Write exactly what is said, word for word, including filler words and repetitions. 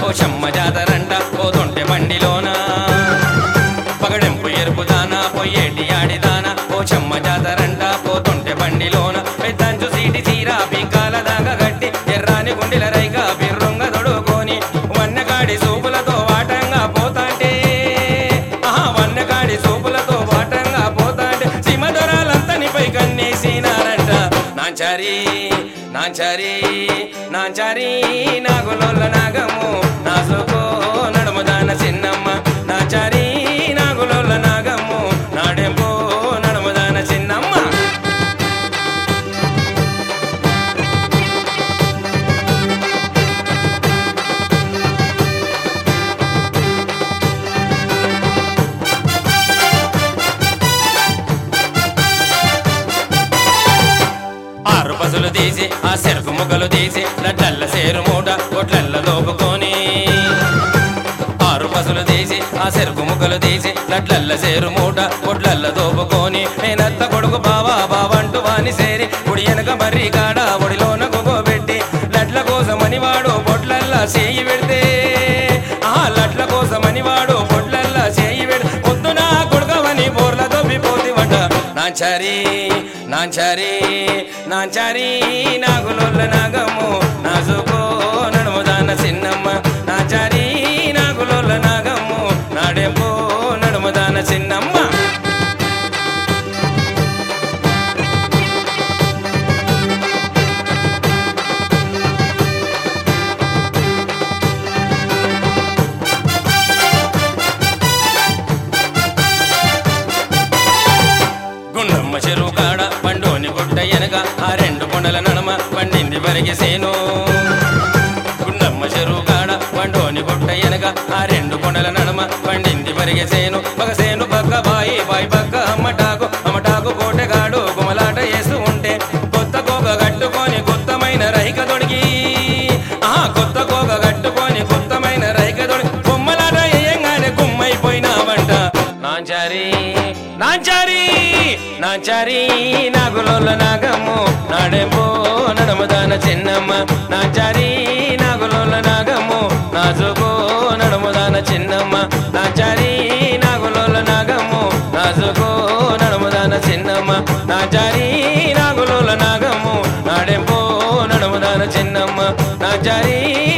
పోషమ్మ జాతరంట పోతుంటే బండిలోన పగడెంపు ఎరుపుదానా పొయ్యేటి ఆడిదానా పోషమ్మ జాతరంట పోతుంటే బండిలోన పెద్దంచు సీటి చీర పీకాల దాకా గట్టి ఎర్రాని గుండెల రైగా బిర్రుంగ దొడుకొని వన్నగాడి సూపులతో వాటంగా పోతాంటే ఆహా వన్నగాడి సూపులతో వాటంగా పోతాంటే సింహదొరాలంతనిపై కన్నేసినారంట నాంచారి నాంచారి నాంచారి నాగులోళ్ళ నాగము నాసుకో నడుముదాన చిన్నమ్మ నాచారి నాగులోళ్ళ నాగము నాడెంపో నడుముదాన చిన్నమ్మ ఆరు పసులు తీసి ఆ చెరుకు ముక్కలు తీసి లడ్డల్ల సేరు మూట కొట్లల్ల దోపుకొని ఆరు పసులు తీసి ఆ చెరుకు ముక్కలు తీసి లడ్లల్ల సేరు మూట కొట్లల్ల దోపుకొని నేనత్త కొడుకు బావా బావంటూ వాని సేరి ఉడి వెనక మర్రి కాడ ఒడిలోన గొగోబెట్టి లడ్ల కోసమని వాడు పొట్లల్లా చేయి పెడితే ఆ లడ్ల కోసమని వాడు పొట్లల్లా చేయి పెడి పొద్దున కొడుకవని బోర్ల దొబ్బిపోతివట నాంచారి నాంచారి నాంచారి నాగులోళ్ళ నాగము నాసుకో నడుముదాన చిన్నమ్మ నాచారి నాగులోళ్ళ నాగము నాడెంపో నడుముదాన చిన్నమ్మ గుండమ్మ చెరువు కాడ పండోని గుట్ట ఎనక ఆ రెండు కొండల నడమ పండింది వరిగేసేను గుండమ్మ చెరువు కాడ పండోని గుట్ట ఎనక ఆ రెండు కొండల నడమ పండింది వరిగేసేను పగసేను పక్క బాయి బాయి పక్క అమ్మటాకు అమ్మటాకు కోటెగాడు గుమలాట వేస్తూ ఉంటే కొత్త కోక కట్టుకొని కొత్తమైన రైక తొడిగి ఆ కొత్త కోక కట్టుకొని కొత్తమైన రైక తొడిగి గుమ్మలాట వేయంగానే గుమ్మైపోయినావంట నాంచారి నాంచారి నాంచారి నాగులోళ్ళ నాగము నాడెంపో నడుముదాన చిన్నమ్మ నాంచారి నాగులోళ్ళ నాగము నాజుకో నడుముదాన చిన్నమ్మ నాంచారి నాగులోళ్ళ నాగము నాజుకో నడుముదాన చిన్నమ్మ నాంచారి నాగులోళ్ళ నాగము నాడెంపో నడుముదాన చిన్నమ్మ నాంచారి